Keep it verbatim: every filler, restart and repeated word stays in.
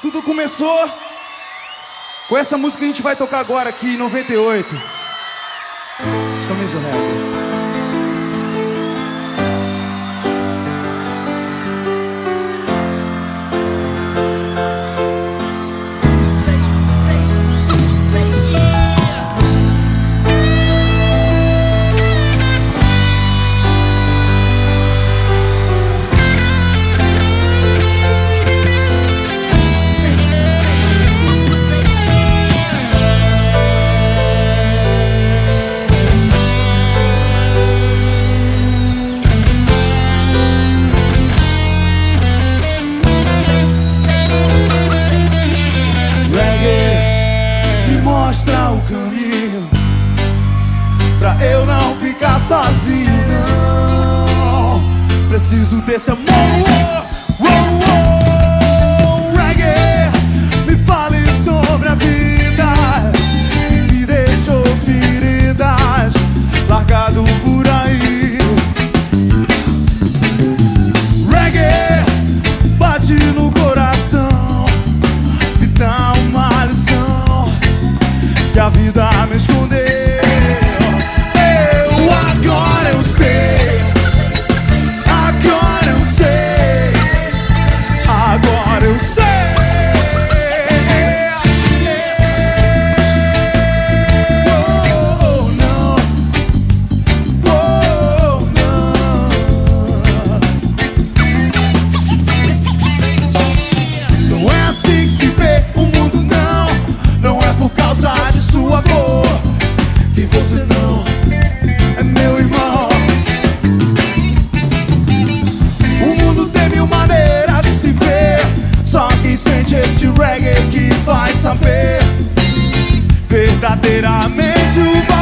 Tudo começou com essa música que a gente vai tocar agora aqui em noventa e oito. Os caminhos do reggae. Mostra o caminho pra eu não ficar sozinho, não. Preciso desse amor. Oh, oh, oh. Reggae, me fale sobre a vida que me deixou feridas, largado por aí. Reggae, bate no coração, me dá uma lição que a vida me escondeu. Eu agora eu sei, agora eu sei, agora eu sei. Oh, não, oh, não. Não é assim que se vê o mundo, não. Não é por causa de sua cor que você não é meu irmão. O mundo tem mil maneiras de se ver, só quem sente este reggae que vai saber verdadeiramente o valor.